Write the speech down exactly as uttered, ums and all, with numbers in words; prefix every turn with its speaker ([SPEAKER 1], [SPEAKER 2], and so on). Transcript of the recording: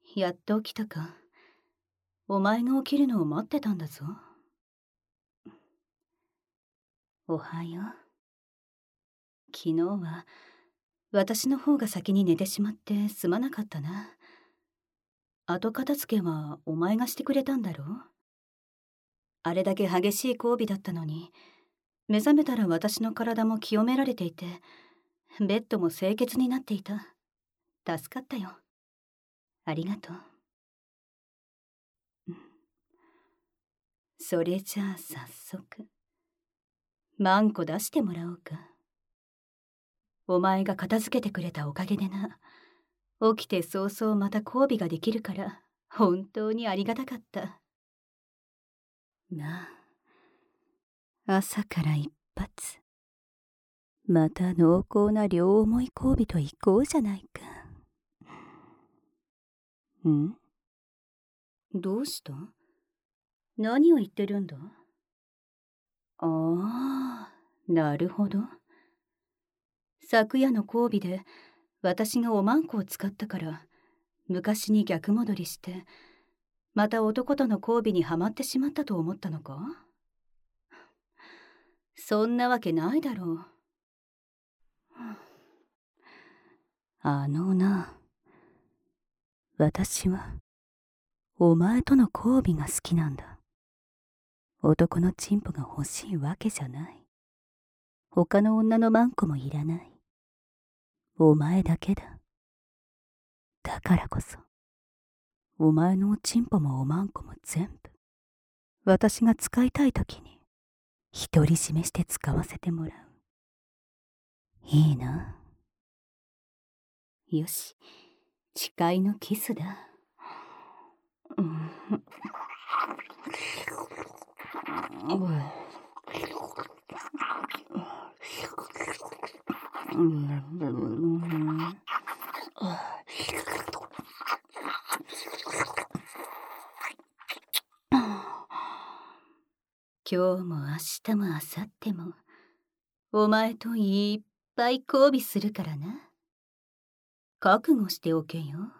[SPEAKER 1] やっと起きたか。お前が起きるのを待ってたんだぞ。おはよう。昨日は私の方が先に寝てしまってすまなかったな。後片付けはお前がしてくれたんだろう。あれだけ激しい交尾だったのに、目覚めたら私の体も清められていて、ベッドも清潔になっていた。助かったよ。ありがとう。うん、それじゃあ早速マンコ出してもらおうか。お前が片付けてくれたおかげでな。起きて早々また交尾ができるから本当にありがたかった。なあ、朝から一発また濃厚な両思い交尾と行こうじゃないか。ん？どうした？何を言ってるんだ？ああ、なるほど。昨夜の交尾で私がおまんこを使ったから昔に逆戻りしてまた男との交尾にはまってしまったと思ったのか？そんなわけないだろう。あのな、私はお前との交尾が好きなんだ。男のチンポが欲しいわけじゃない。他の女のマンコもいらない。お前だけだ。だからこそお前のおちんぽもおまんこも全部私が使いたいときに独り占めして使わせてもらう。いいな。よし、誓いのキスだ。うん、今日も明日も明後日もお前といっぱい交尾するからな。覚悟しておけよ。